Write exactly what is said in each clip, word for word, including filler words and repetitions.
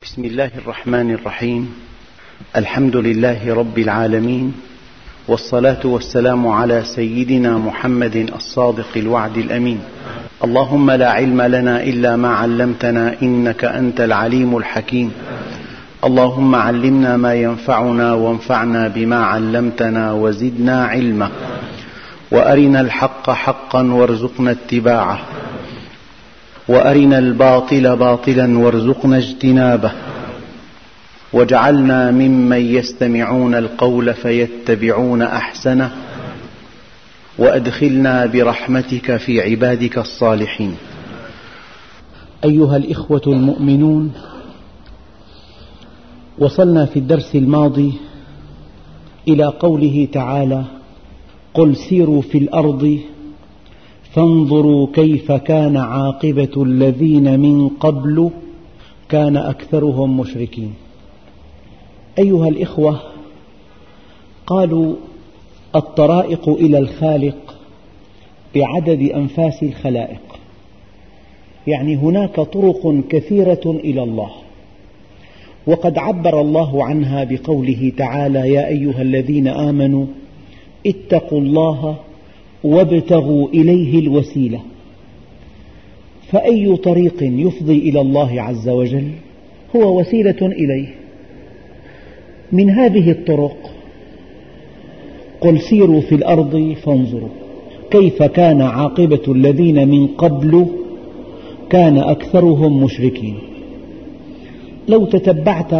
بسم الله الرحمن الرحيم. الحمد لله رب العالمين، والصلاة والسلام على سيدنا محمد الصادق الوعد الأمين. اللهم لا علم لنا إلا ما علمتنا إنك أنت العليم الحكيم. اللهم علمنا ما ينفعنا وانفعنا بما علمتنا وزدنا علما، وأرنا الحق حقا وارزقنا اتباعه، وأرنا الباطل باطلا وارزقنا اجتنابه، واجعلنا ممن يستمعون القول فيتبعون أحسنه، وأدخلنا برحمتك في عبادك الصالحين. أيها الإخوة المؤمنون، وصلنا في الدرس الماضي إلى قوله تعالى: قل سيروا في الأرض فانظروا كيف كان عاقبة الذين من قبل كان أكثرهم مشركين. أيها الإخوة، قالوا الطرائق إلى الخالق بعدد أنفاس الخلائق، يعني هناك طرق كثيرة إلى الله، وقد عبر الله عنها بقوله تعالى: يا أيها الذين آمنوا اتقوا الله وابتغوا إليه الوسيلة. فأي طريق يفضي إلى الله عز وجل هو وسيلة إليه. من هذه الطرق قل سيروا في الأرض فانظروا كيف كان عاقبة الذين من قبل كان أكثرهم مشركين. لو تتبعت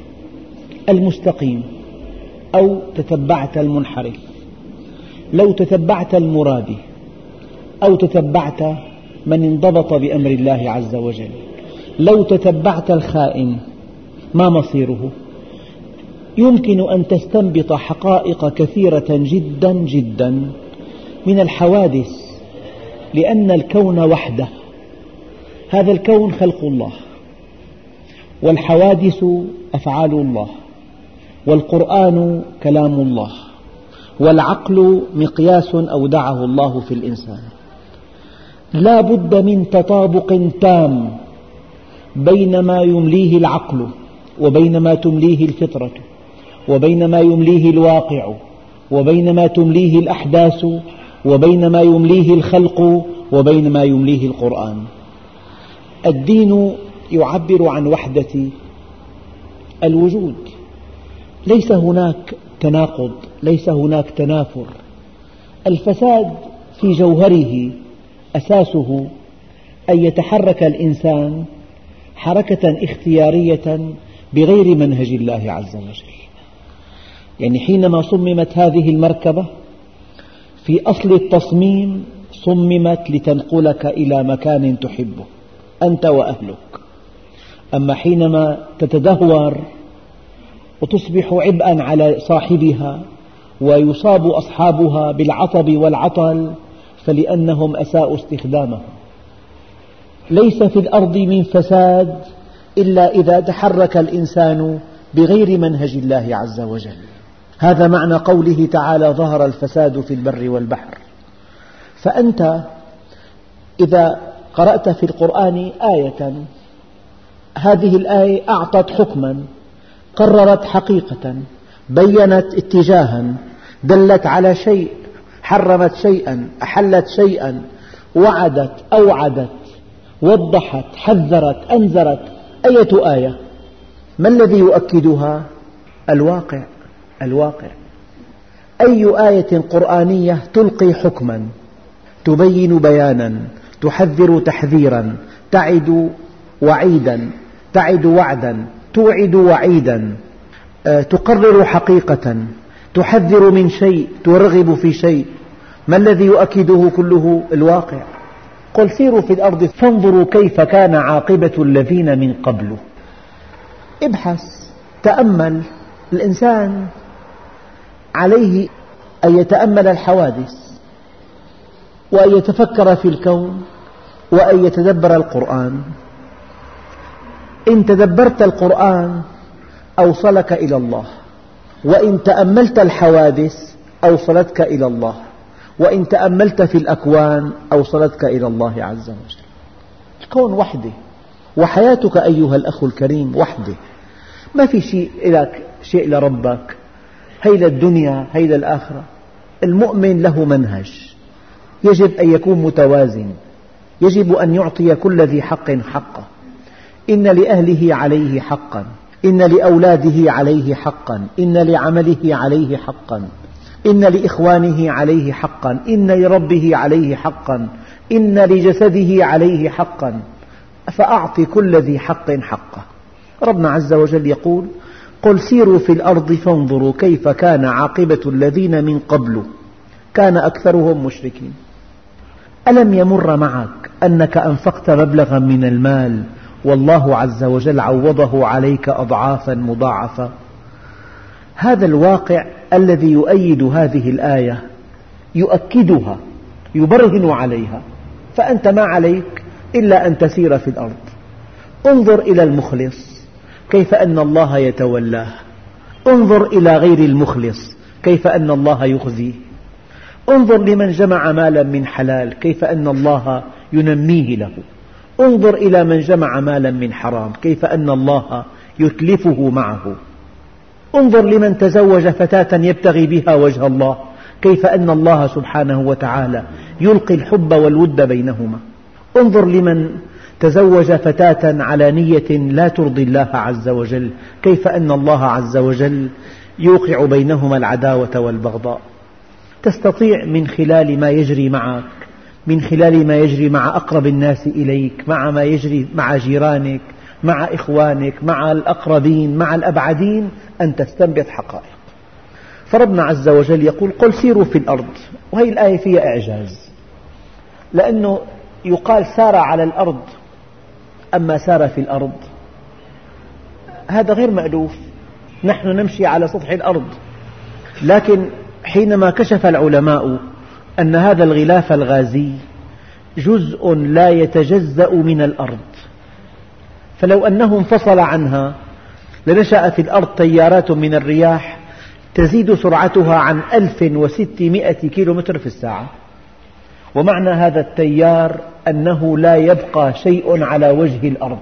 المستقيم أو تتبعت المنحرف، لو تتبعت المرادي أو تتبعت من انضبط بأمر الله عز وجل، لو تتبعت الخائن، ما مصيره؟ يمكن أن تستنبط حقائق كثيرة جدا جدا من الحوادث، لأن الكون وحده، هذا الكون خلق الله، والحوادث أفعال الله، والقرآن كلام الله، والعقل مقياس أودعه الله في الإنسان. لا بد من تطابق تام بين ما يمليه العقل وبين ما تمليه الفطرة وبين ما يمليه الواقع وبين ما تمليه الأحداث وبين ما يمليه الخلق وبين ما يمليه القرآن. الدين يعبر عن وحدة الوجود، ليس هناك تناقض، ليس هناك تنافر. الفساد في جوهره أساسه أن يتحرك الإنسان حركة اختيارية بغير منهج الله عز وجل. يعني حينما صممت هذه المركبة في أصل التصميم صممت لتنقلك إلى مكان تحبه أنت وأهلك، أما حينما تتدهور وتصبح عبئا على صاحبها ويصاب أصحابها بالعطب والعطل فلأنهم أساءوا استخدامها. ليس في الأرض من فساد إلا إذا تحرك الإنسان بغير منهج الله عز وجل. هذا معنى قوله تعالى: ظهر الفساد في البر والبحر. فأنت إذا قرأت في القرآن آية، هذه الآية أعطت حكما، قررت حقيقة، بيّنت اتجاها، دلت على شيء، حرمت شيئا، أحلت شيئا، وعدت، أوعدت، وضحت، حذرت، أنذرت. أية آية؟ ما الذي يؤكدها؟ الواقع. الواقع. أي آية قرآنية تلقي حكما، تبين بيانا، تحذر تحذيرا، تعد وعيدا، تعد وعدا، توعد وعيدا، تقرر حقيقة، تحذر من شيء، ترغب في شيء. ما الذي يؤكده كله؟ الواقع. قل سيروا في الأرض فانظروا كيف كان عاقبة الذين من قبل. ابحث، تأمل. الإنسان عليه أن يتأمل الحوادث، وأن يتفكر في الكون، وأن يتدبر القرآن. إن تدبرت القرآن أوصلك إلى الله، وإن تأملت الحوادث أوصلتك إلى الله، وإن تأملت في الأكوان أوصلتك إلى الله عز وجل. الكون وحده، وحياتك أيها الأخ الكريم وحدة، ما في شيء لك شيء لربك، هي للدنيا هي للآخرة. المؤمن له منهج، يجب أن يكون متوازن، يجب أن يعطي كل ذي حق حقه. إن لأهله عليه حقا، إن لأولاده عليه حقا، إن لعمله عليه حقا، إن لإخوانه عليه حقا، إن لربه عليه حقا، إن لجسده عليه حقا، فأعط كل ذي حق حقه. ربنا عز وجل يقول: قل سيروا في الأرض فانظروا كيف كان عاقبة الذين من قبل كان أكثرهم مشركين. ألم يمر معك أنك أنفقت مبلغا من المال والله عز وجل عوضه عليك أضعافا مضاعفة؟ هذا الواقع الذي يؤيد هذه الآية يؤكدها، يبرهن عليها، فأنت ما عليك إلا أن تسير في الأرض. انظر إلى المخلص كيف أن الله يتولاه، انظر إلى غير المخلص كيف أن الله يخزيه، انظر لمن جمع مالا من حلال كيف أن الله ينميه له، انظر إلى من جمع مالا من حرام كيف أن الله يتلفه معه، انظر لمن تزوج فتاة يبتغي بها وجه الله كيف أن الله سبحانه وتعالى يلقي الحب والود بينهما، انظر لمن تزوج فتاة على نية لا ترضي الله عز وجل كيف أن الله عز وجل يوقع بينهما العداوة والبغضاء. تستطيع من خلال ما يجري معك، من خلال ما يجري مع أقرب الناس إليك، مع ما يجري مع جيرانك، مع إخوانك، مع الأقربين، مع الأبعدين، أن تستنبط حقائق. فربنا عز وجل يقول: قل سيروا في الأرض. وهي الآية فيها إعجاز، لأنه يقال سار على الأرض، أما سار في الأرض هذا غير مألوف، نحن نمشي على سطح الأرض. لكن حينما كشف العلماء أن هذا الغلاف الغازي جزء لا يتجزأ من الأرض، فلو أنه انفصل عنها لنشأ في الأرض تيارات من الرياح تزيد سرعتها عن ألف وستمائة كيلومتر في الساعة. ومعنى هذا التيار أنه لا يبقى شيء على وجه الأرض.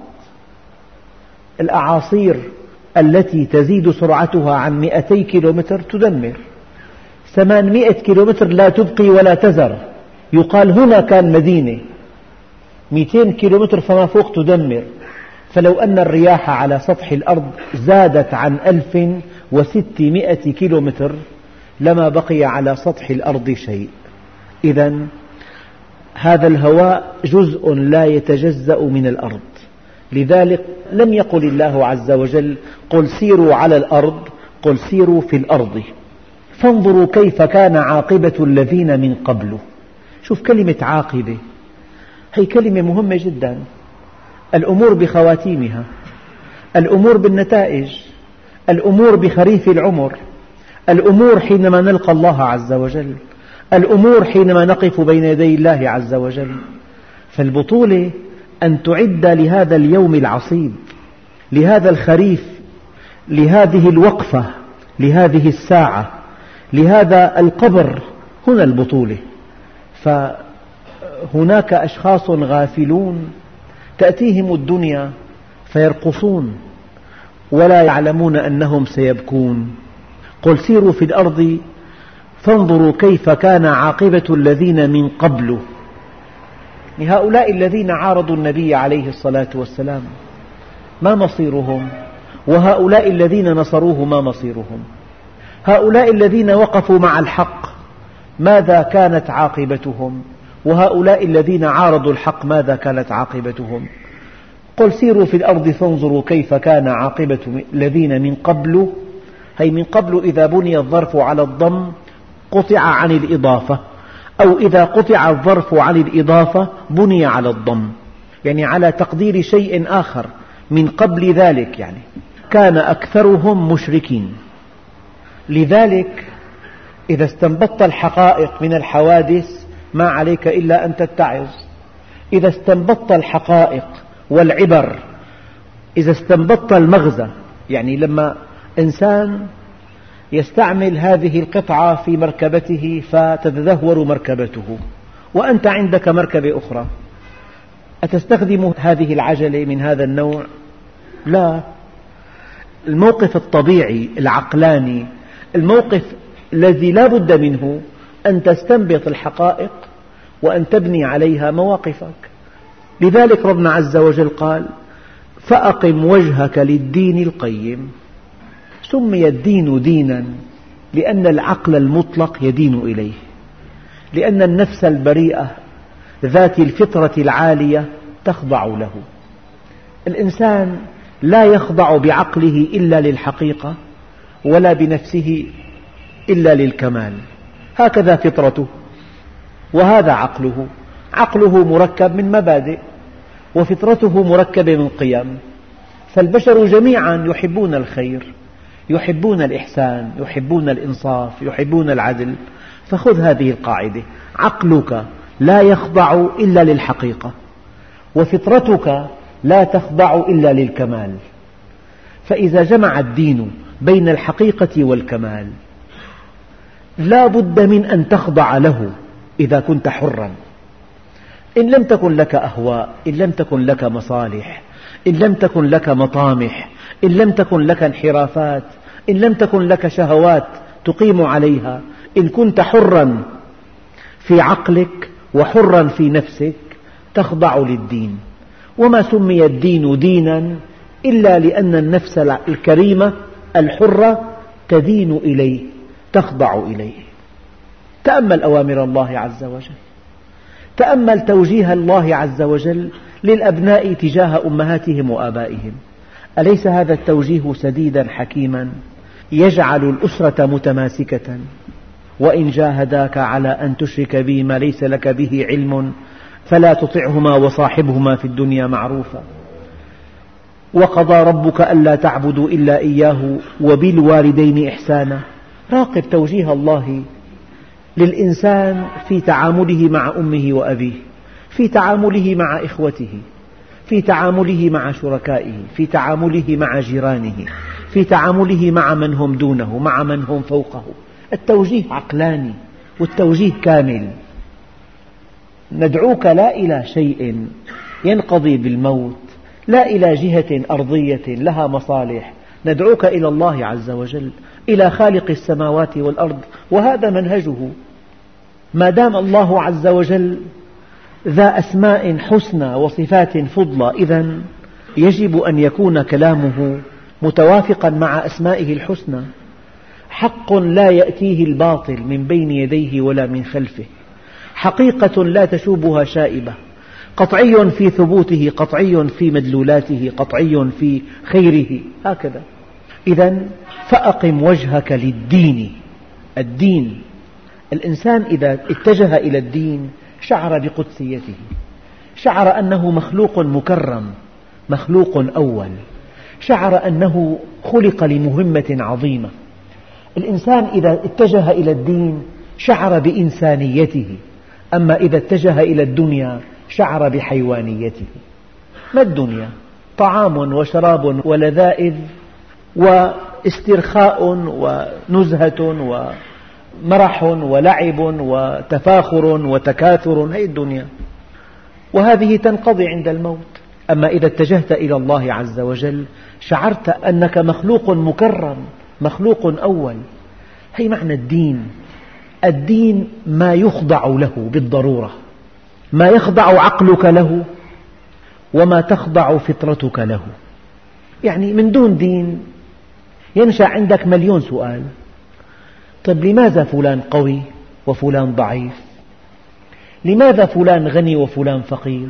الأعاصير التي تزيد سرعتها عن مئتي كيلومتر تدمر، ثمانمائة كيلومتر لا تبقي ولا تذر، يقال هنا كان مدينة، مئتين كيلومتر فما فوق تدمر. فلو أن الرياح على سطح الأرض زادت عن ألف وستمائة كيلومتر لما بقي على سطح الأرض شيء. إذن هذا الهواء جزء لا يتجزأ من الأرض، لذلك لم يقل الله عز وجل: قل سيروا على الأرض، قل سيروا في الأرض فانظروا كيف كان عاقبة الذين من قبل. شوف كلمة عاقبة، هي كلمة مهمة جدا. الأمور بخواتيمها، الأمور بالنتائج، الأمور بخريف العمر، الأمور حينما نلقى الله عز وجل، الأمور حينما نقف بين يدي الله عز وجل. فالبطولة أن تعد لهذا اليوم العصيب، لهذا الخريف، لهذه الوقفة، لهذه الساعة، لهذا القبر، هنا البطولة. فهناك أشخاص غافلون تأتيهم الدنيا فيرقصون ولا يعلمون أنهم سيبكون. قل سيروا في الأرض فانظروا كيف كان عاقبة الذين من قبل. هؤلاء الذين عارضوا النبي عليه الصلاة والسلام ما مصيرهم؟ وهؤلاء الذين نصروه ما مصيرهم؟ هؤلاء الذين وقفوا مع الحق ماذا كانت عاقبتهم؟ وهؤلاء الذين عارضوا الحق ماذا كانت عاقبتهم؟ قل سيروا في الأرض فانظروا كيف كان عاقبة الذين من قبل. هي من قبل إذا بني الظرف على الضم قطع عن الإضافة، أو إذا قطع الظرف عن الإضافة بني على الضم، يعني على تقدير شيء آخر من قبل ذلك، يعني كان أكثرهم مشركين. لذلك إذا استنبطت الحقائق من الحوادث ما عليك إلا أن تتعظ. إذا استنبطت الحقائق والعبر، إذا استنبطت المغزى، يعني لما إنسان يستعمل هذه القطعة في مركبته فتتدهور مركبته وأنت عندك مركبة أخرى، أتستخدم هذه العجلة من هذا النوع؟ لا. الموقف الطبيعي العقلاني، الموقف الذي لا بد منه أن تستنبط الحقائق وأن تبني عليها مواقفك. لذلك ربنا عز وجل قال: فأقم وجهك للدين القيم. سمي الدين دينا لأن العقل المطلق يدين إليه، لأن النفس البريئة ذات الفطرة العالية تخضع له. الإنسان لا يخضع بعقله إلا للحقيقة، ولا بنفسه إلا للكمال. هكذا فطرته، وهذا عقله. عقله مركب من مبادئ، وفطرته مركبة من قيم. فالبشر جميعا يحبون الخير، يحبون الإحسان، يحبون الإنصاف، يحبون العدل. فخذ هذه القاعدة: عقلك لا يخضع إلا للحقيقة، وفطرتك لا تخضع إلا للكمال. فإذا جمع الدين بين الحقيقة والكمال لا بد من أن تخضع له إذا كنت حرا. إن لم تكن لك أهواء، إن لم تكن لك مصالح، إن لم تكن لك مطامح، إن لم تكن لك انحرافات، إن لم تكن لك شهوات تقيم عليها، إن كنت حرا في عقلك وحرا في نفسك تخضع للدين. وما سمي الدين دينا إلا لأن النفس الكريمة الحرة تدين إليه، تخضع إليه. تأمل أوامر الله عز وجل، تأمل توجيه الله عز وجل للأبناء تجاه أمهاتهم وآبائهم. أليس هذا التوجيه سديدا حكيما يجعل الأسرة متماسكة؟ وإن جاهداك على أن تشرك بي ما ليس لك به علم فلا تطعهما وصاحبهما في الدنيا معروفا. وقضى ربك ألا تعبدوا إلا إياه وبالوالدين إحسانا. راقب توجيه الله للإنسان في تعامله مع أمه وأبيه، في تعامله مع إخوته، في تعامله مع شركائه، في تعامله مع جيرانه، في تعامله مع من هم دونه، مع من هم فوقه. التوجيه عقلاني والتوجيه كامل. ندعوك لا إلى شيء ينقضي بالموت، لا إلى جهة أرضية لها مصالح، ندعوك إلى الله عز وجل، إلى خالق السماوات والأرض، وهذا منهجه. ما دام الله عز وجل ذا أسماء حسنى وصفات فضلى، إذن يجب أن يكون كلامه متوافقا مع أسمائه الحسنى. حق لا يأتيه الباطل من بين يديه ولا من خلفه، حقيقة لا تشوبها شائبة، قطعي في ثبوته، قطعي في مدلولاته، قطعي في خيره. هكذا. إذن فأقم وجهك للدين. الدين، الإنسان إذا اتجه إلى الدين شعر بقدسيته، شعر أنه مخلوق مكرم، مخلوق أول، شعر أنه خلق لمهمة عظيمة. الإنسان إذا اتجه إلى الدين شعر بإنسانيته، أما إذا اتجه إلى الدنيا شعر بحيوانيته. ما الدنيا؟ طعام وشراب ولذائذ واسترخاء ونزهة ومرح ولعب وتفاخر وتكاثر، هذه الدنيا، وهذه تنقضي عند الموت. أما إذا اتجهت إلى الله عز وجل شعرت أنك مخلوق مكرم، مخلوق أول. هي معنى الدين. الدين ما يخضع له بالضرورة، ما يخضع عقلك له وما تخضع فطرتك له. يعني من دون دين ينشأ عندك مليون سؤال. طيب لماذا فلان قوي وفلان ضعيف؟ لماذا فلان غني وفلان فقير؟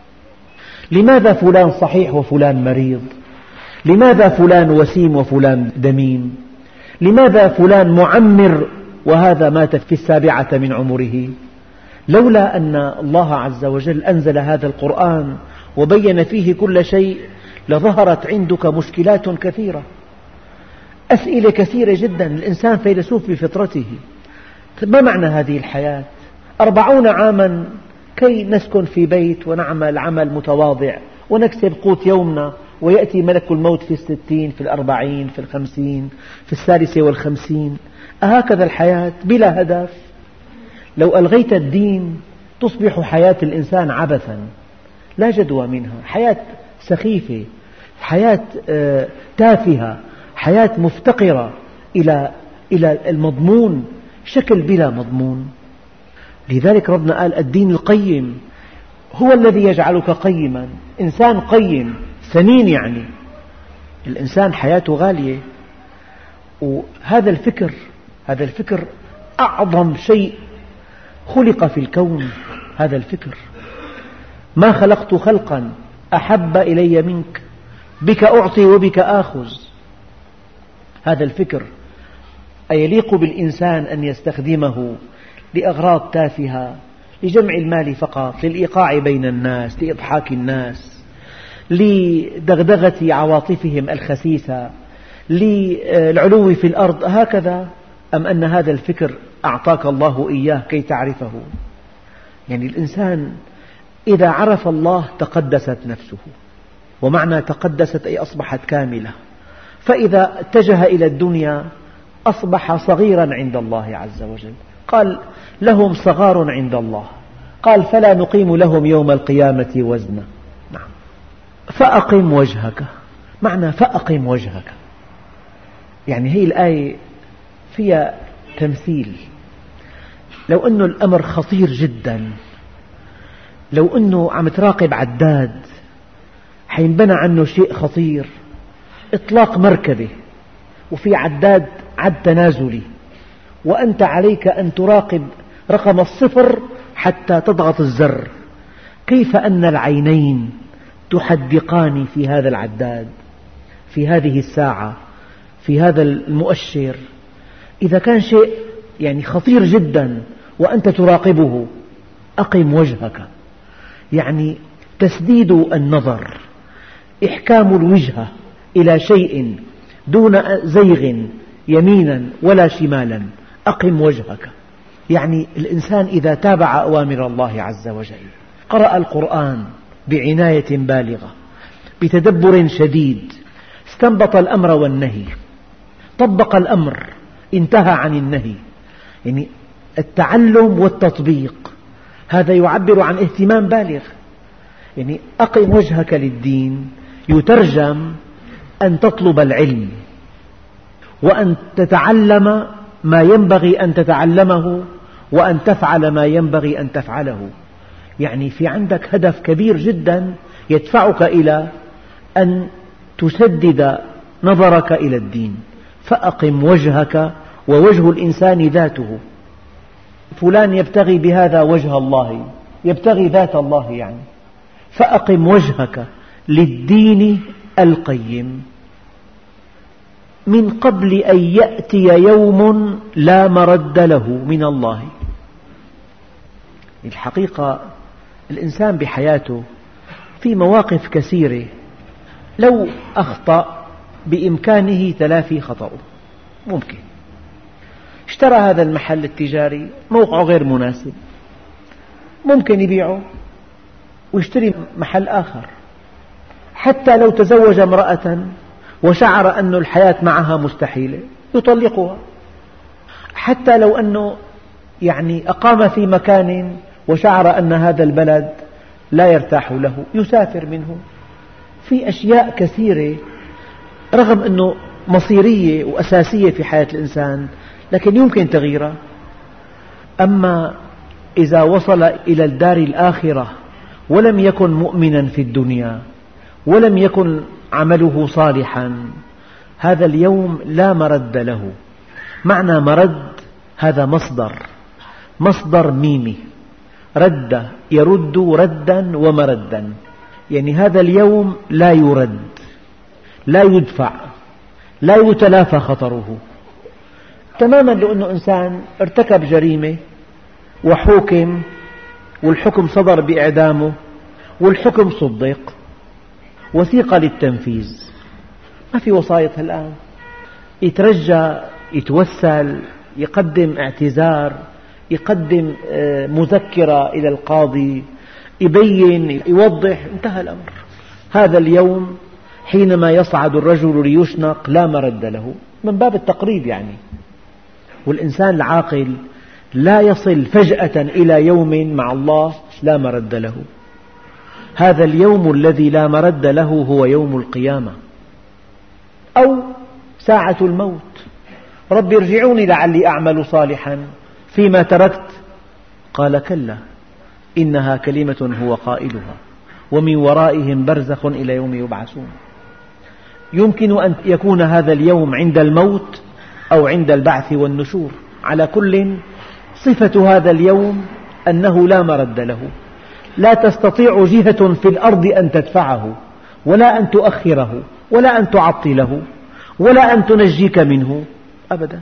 لماذا فلان صحيح وفلان مريض؟ لماذا فلان وسيم وفلان دميم؟ لماذا فلان معمر وهذا مات في السابعة من عمره؟ لولا أن الله عز وجل أنزل هذا القرآن وبين فيه كل شيء لظهرت عندك مشكلات كثيرة، أسئلة كثيرة جدا. الإنسان فيلسوف بفطرته. ما معنى هذه الحياة؟ أربعون عاما كي نسكن في بيت ونعمل عمل متواضع ونكسب قوت يومنا، ويأتي ملك الموت في الستين، في الأربعين، في الخمسين، في الثالثة والخمسين. أهكذا الحياة بلا هدف؟ لو ألغيت الدين تصبح حياة الإنسان عبثا، لا جدوى منها، حياة سخيفة، حياة تافهة، حياة مفتقرة إلى إلى المضمون، شكل بلا مضمون. لذلك ربنا قال الدين القيم هو الذي يجعلك قيما، إنسان قيم ثمين، يعني الإنسان حياته غالية. وهذا الفكر هذا الفكر أعظم شيء خلق في الكون. هذا الفكر، ما خلقت خلقا أحب إلي منك، بك أعطي وبك آخذ. هذا الفكر أيليق بالإنسان أن يستخدمه لأغراض تافهة، لجمع المال فقط، للإيقاع بين الناس، لإضحاك الناس، لدغدغة عواطفهم الخسيسة، للعلو في الأرض، هكذا؟ أم أن هذا الفكر أعطاك الله إياه كي تعرفه؟ يعني الإنسان إذا عرف الله تقدست نفسه، ومعنى تقدست أي أصبحت كاملة. فإذا اتجه إلى الدنيا أصبح صغيرا عند الله عز وجل. قال لهم صغار عند الله، قال فلا نقيم لهم يوم القيامة وزنا. نعم. فأقم وجهك، معنى فأقم وجهك، يعني هي الآية فيها تمثيل. لو أنه الأمر خطير جدا، لو أنه عم تراقب عداد حينبنى عنه شيء خطير، إطلاق مركبة وفي عداد عد تنازلي، وأنت عليك أن تراقب رقم الصفر حتى تضغط الزر، كيف أن العينين تحدقان في هذا العداد، في هذه الساعة، في هذا المؤشر؟ إذا كان شيء يعني خطير جدا وأنت تراقبه، أقم وجهك، يعني تسديد النظر، إحكام الوجهة إلى شيء دون زيغ يمينا ولا شمالا. أقم وجهك، يعني الإنسان إذا تابع أوامر الله عز وجل، قرأ القرآن بعناية بالغة بتدبر شديد، استنبط الأمر والنهي، طبق الأمر، انتهى عن النهي، يعني التعلم والتطبيق، هذا يعبر عن اهتمام بالغ. يعني أقم وجهك للدين يترجم أن تطلب العلم، وأن تتعلم ما ينبغي أن تتعلمه، وأن تفعل ما ينبغي أن تفعله. يعني في عندك هدف كبير جدا يدفعك إلى أن تسدد نظرك إلى الدين. فأقم وجهك، ووجه الإنسان ذاته. فلان يبتغي بهذا وجه الله، يبتغي ذات الله يعني. فأقم وجهك للدين القيم من قبل أن يأتي يوم لا مرد له من الله. الحقيقة الإنسان بحياته في مواقف كثيرة لو أخطأ بإمكانه تلافي خطأه، ممكن. اشترى هذا المحل التجاري موقعه غير مناسب، ممكن يبيعه ويشتري محل آخر. حتى لو تزوج امرأة وشعر أن الحياة معها مستحيلة يطلقها. حتى لو أنه يعني أقام في مكان وشعر أن هذا البلد لا يرتاح له يسافر منه. في أشياء كثيرة رغم أنه مصيرية وأساسية في حياة الإنسان لكن يمكن تغييرها. أما إذا وصل إلى الدار الآخرة ولم يكن مؤمنا في الدنيا ولم يكن عمله صالحا، هذا اليوم لا مرد له. معنى مرد هذا مصدر مصدر ميمي، رد يرد ردا ومردا، يعني هذا اليوم لا يرد، لا يدفع، لا يتلافى خطره تماما. لو أنه إنسان ارتكب جريمة وحوكم والحكم صدر بإعدامه والحكم صدق، وثيقة للتنفيذ، ما في وسائط الآن، يترجى، يتوسل، يقدم اعتذار، يقدم مذكرة إلى القاضي، يبين، يوضح، انتهى الأمر. هذا اليوم حينما يصعد الرجل ليشنق لا مرد له، من باب التقريب يعني. والإنسان العاقل لا يصل فجأة إلى يوم مع الله لا مرد له. هذا اليوم الذي لا مرد له هو يوم القيامة، أو ساعة الموت. رب ارجعوني لعلي أعمل صالحا فيما تركت، قال كلا إنها كلمة هو قائلها ومن ورائهم برزخ إلى يوم يبعثون. يمكن أن يكون هذا اليوم عند الموت أو عند البعث والنشور، على كل صفة هذا اليوم أنه لا مرد له، لا تستطيع جهة في الأرض أن تدفعه ولا أن تؤخره ولا أن تعطله ولا أن تنجيك منه أبدا.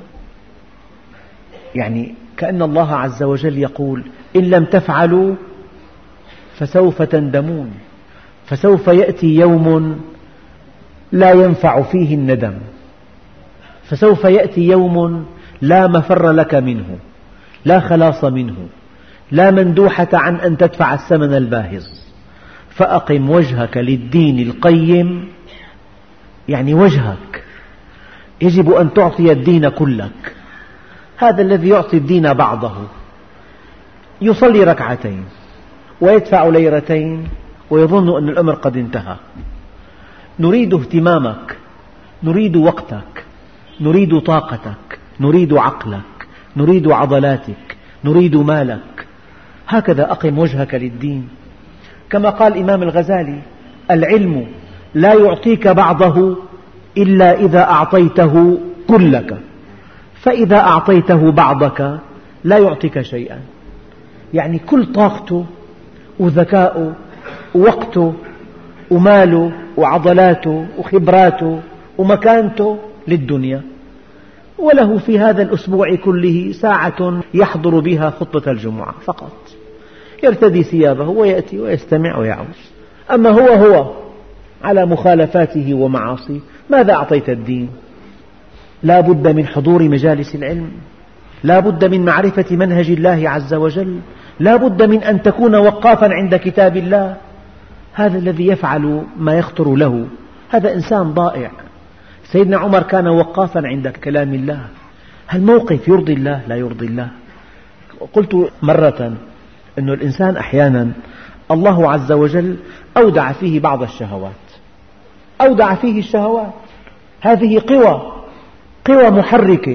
يعني كأن الله عز وجل يقول إن لم تفعلوا فسوف تندمون، فسوف يأتي يوم لا ينفع فيه الندم، فسوف يأتي يوم لا مفر لك منه، لا خلاص منه، لا مندوحة عن أن تدفع الثمن الباهظ. فأقم وجهك للدين القيم، يعني وجهك يجب أن تعطي الدين كلك. هذا الذي يعطي الدين بعضه يصلي ركعتين ويدفع ليرتين ويظن أن الأمر قد انتهى. نريد اهتمامك، نريد وقتك، نريد طاقتك، نريد عقلك، نريد عضلاتك، نريد مالك. هكذا أقم وجهك للدين. كما قال الإمام الغزالي: العلم لا يعطيك بعضه إلا إذا أعطيته كلك، فإذا أعطيته بعضك لا يعطيك شيئا. يعني كل طاقته وذكاؤه ووقته وماله وعضلاته وخبراته ومكانته للدنيا، وله في هذا الأسبوع كله ساعة يحضر بها خطبة الجمعة فقط، يرتدي ثيابه ويأتي ويستمع ويعود. أما هو هو على مخالفاته ومعاصيه، ماذا أعطيت الدين؟ لا بد من حضور مجالس العلم، لا بد من معرفة منهج الله عز وجل، لا بد من أن تكون وقافا عند كتاب الله. هذا الذي يفعل ما يخطر له هذا إنسان ضائع. سيدنا عمر كان وقافا عند كلام الله. هل موقف يرضي الله؟ لا يرضي الله. قلت مرة أن الإنسان أحيانا الله عز وجل أودع فيه بعض الشهوات، أودع فيه الشهوات، هذه قوى قوى محركة.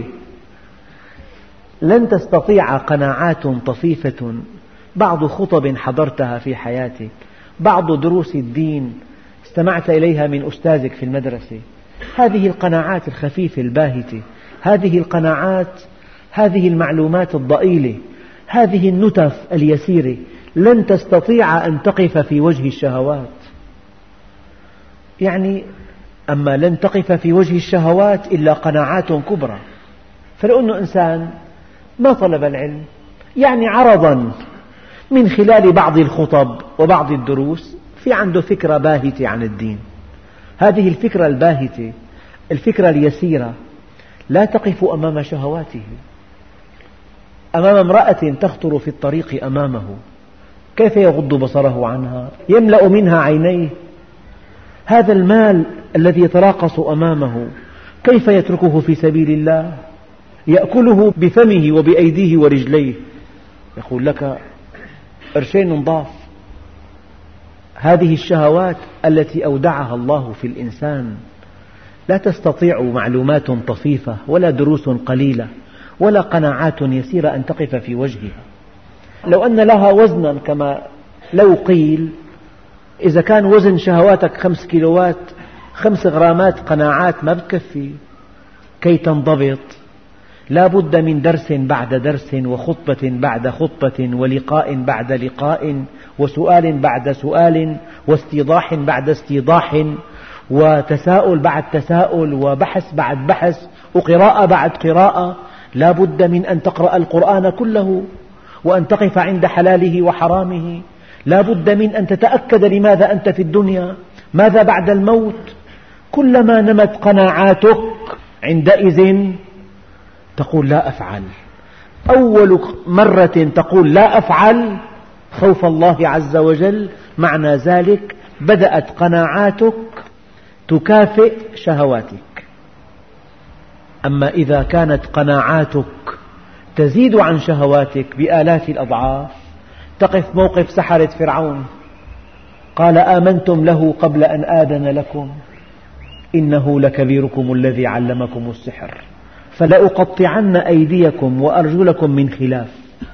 لن تستطيع قناعات طفيفة، بعض خطب حضرتها في حياتك، بعض دروس الدين استمعت إليها من أستاذك في المدرسة، هذه القناعات الخفيفة الباهتة، هذه القناعات، هذه المعلومات الضئيلة، هذه النتف اليسيرة لن تستطيع أن تقف في وجه الشهوات. يعني أما لن تقف في وجه الشهوات إلا قناعات كبرى. فلو أنه إنسان ما طلب العلم، يعني عرضا من خلال بعض الخطب وبعض الدروس في عنده فكرة باهتة عن الدين، هذه الفكرة الباهتة، الفكرة اليسيرة لا تقف أمام شهواته. أمام امرأة تخطر في الطريق أمامه، كيف يغض بصره عنها؟ يملأ منها عينيه. هذا المال الذي يتراقص أمامه كيف يتركه في سبيل الله؟ يأكله بفمه وبأيديه ورجليه. يقول لك قرشين نضاف. هذه الشهوات التي أودعها الله في الإنسان لا تستطيع معلومات طفيفة ولا دروس قليلة ولا قناعات يسيرة أن تقف في وجهها. لو أن لها وزنا كما لو قيل، إذا كان وزن شهواتك خمس كيلوات، خمس غرامات قناعات ما بتكفي كي تنضبط. لا بد من درس بعد درس، وخطبة بعد خطبة، ولقاء بعد لقاء، وسؤال بعد سؤال، واستيضاح بعد استيضاح، وتساؤل بعد تساؤل، وبحث بعد بحث، وقراءة بعد قراءة. لا بد من أن تقرأ القرآن كله، وأن تقف عند حلاله وحرامه. لا بد من أن تتأكد لماذا أنت في الدنيا، ماذا بعد الموت. كلما نمت قناعاتك عندئذ تقول لا أفعل. أول مرة تقول لا أفعل خوف الله عز وجل، معنى ذلك بدأت قناعاتك تكافئ شهواتك. أما إذا كانت قناعاتك تزيد عن شهواتك بآلاف الأضعاف، تقف موقف سحرة فرعون. قال آمنتم له قبل أن آذن لكم إنه لكبيركم الذي علمكم السحر فلأقطعن أيديكم وأرجلكم من خلاف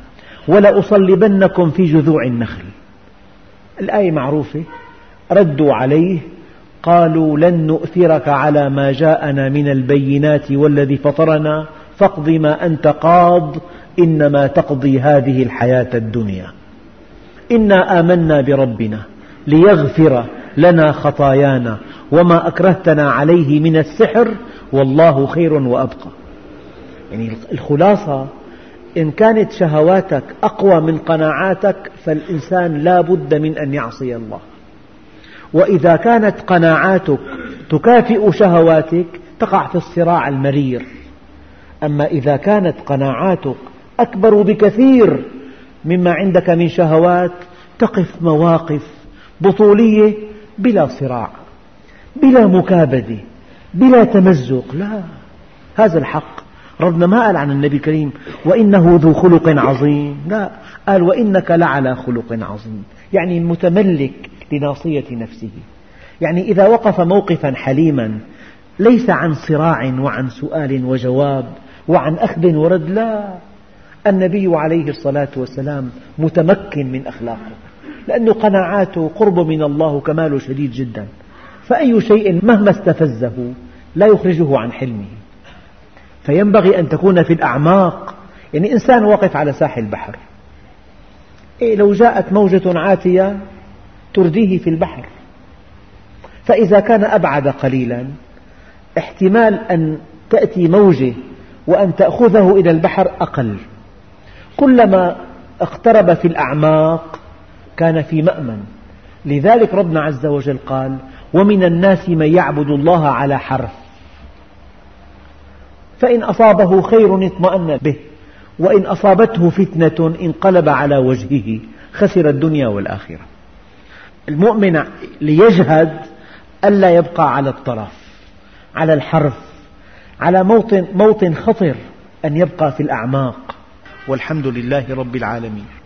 ولأصلبنكم في جذوع النخل. الآية معروفة. ردوا عليه قالوا لن نؤثرك على ما جاءنا من البينات والذي فطرنا فاقض ما أنت قاض إنما تقضي هذه الحياة الدنيا إنا آمنا بربنا ليغفر لنا خطايانا وما أكرهتنا عليه من السحر والله خير وأبقى. يعني الخلاصة إن كانت شهواتك أقوى من قناعاتك فالإنسان لا بد من أن يعصي الله، وإذا كانت قناعاتك تكافئ شهواتك تقع في الصراع المرير. أما إذا كانت قناعاتك أكبر بكثير مما عندك من شهوات تقف مواقف بطولية بلا صراع بلا مكابدة بلا تمزق. لا، هذا الحق. ربنا ما قال عن النبي الكريم وإنه ذو خلق عظيم، لا، قال وإنك لعلى خلق عظيم، يعني متملك لناصية نفسه. يعني إذا وقف موقفا حليما ليس عن صراع وعن سؤال وجواب وعن أخذ ورد، لا، النبي عليه الصلاة والسلام متمكن من أخلاقه لأن قناعاته قرب من الله كماله شديد جدا، فأي شيء مهما استفزه لا يخرجه عن حلمه. فينبغي أن تكون في الأعماق. يعني إنسان واقف على ساحل البحر، إيه لو جاءت موجة عاتية ترديه في البحر، فإذا كان أبعد قليلا احتمال أن تأتي موجة وأن تأخذه إلى البحر أقل. كلما اقترب في الأعماق كان في مأمن. لذلك ربنا عز وجل قال ومن الناس من يعبد الله على حرف فإن أصابه خير اطمأن به وإن أصابته فتنة انقلب على وجهه خسر الدنيا والآخرة. المؤمن ليجهد ألا يبقى على الطرف، على الحرف، على موطن, موطن خطر، أن يبقى في الأعماق. والحمد لله رب العالمين.